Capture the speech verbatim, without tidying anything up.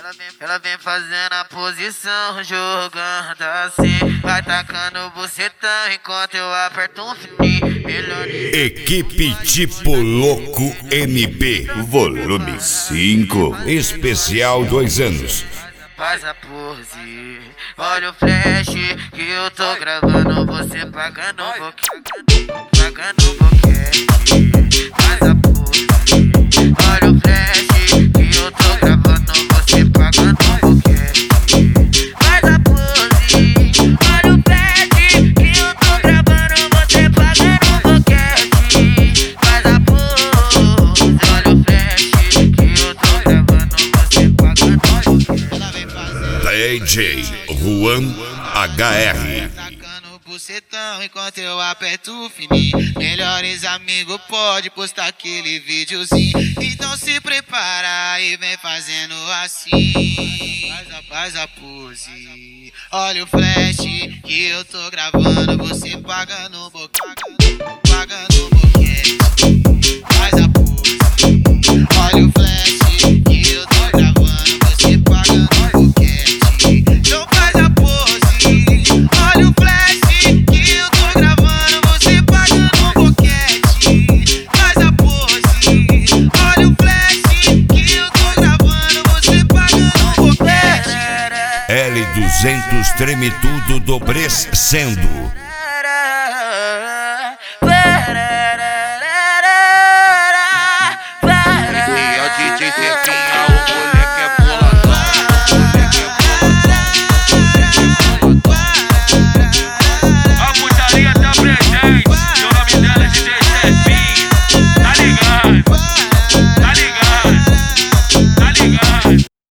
Ela vem, ela vem fazendo a posição, jogando assim. Vai tacando bucetão enquanto eu aperto um fininho. Equipe Tipo Louco M P, volume cinco, especial dois anos. Faz a pose, olha o flash que eu tô gravando. Você pagando um pouquinho, pagando um boquete. Faz a pose, olha o flash que eu tô gravando. Você pagando um boquete. Faz a pose, olha o flash que eu tô gravando. Você pagando um boquete. Faz a pose, olha o flash que eu tô gravando. Você pagando um boquete. D J Juan H R. Tacando bucetão enquanto eu aperto o fininho. Melhores amigos pode postar aquele videozinho. Então se prepara e vem fazendo assim. Faz a, faz a pose, olha o flash que eu tô gravando. Você pagando um boquete, pagando um boquete. Faz a pose, olha o flash que eu tô gravando. Você pagando um boquete. Então faz a pose, olha o flash que eu tô gravando. Você pagando um boquete. Faz a pose, olha o flash que eu tô gravando. Você pagando um boquete. L duzentos treme tudo dobrescendo.